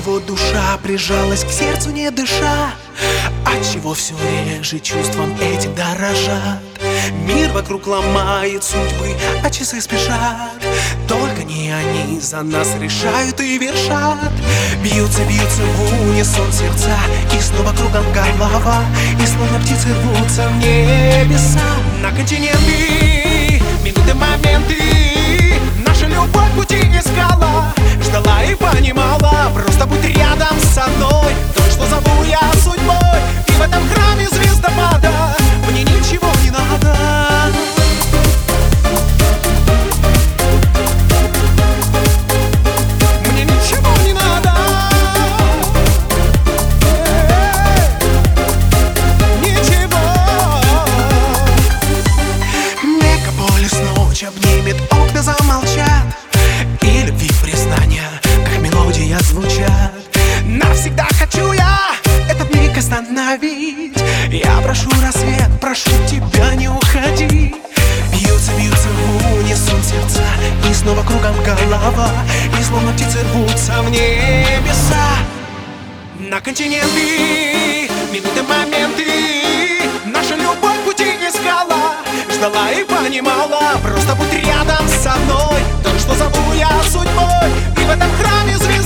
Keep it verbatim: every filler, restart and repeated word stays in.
Отчего душа прижалась к сердцу, не дыша? Отчего все реже чувством этим дорожат? Мир вокруг ломает судьбы, а часы спешат. Только не они за нас решают и вершат. Бьются, бьются в унисон сердца, и снова кругом голова, и словно птицы рвутся в небеса. На континенты, минуты, моменты, наша любовь пути искала, ждала и понимала. Просто будь рядом со мной, той, что зову я судьбой. И в этом храме звездопада мне ничего не надо. Мне ничего не надо. Ничего. Мегаполис ночь обнимет, окна замолчат, и любви признания, как мелодия, звучат. Навсегда хочу я этот миг остановить. Я прошу рассвет, прошу тебя, не уходи. Бьются, бьются в унисон сердца, и снова кругом голова, и словно птицы рвутся в небеса. На континенты, минуты, моменты, наша любовь пути искала, ждала и понимала. Просто будь рядом со мной, то, что зову я судьбой. И в этом храме звезд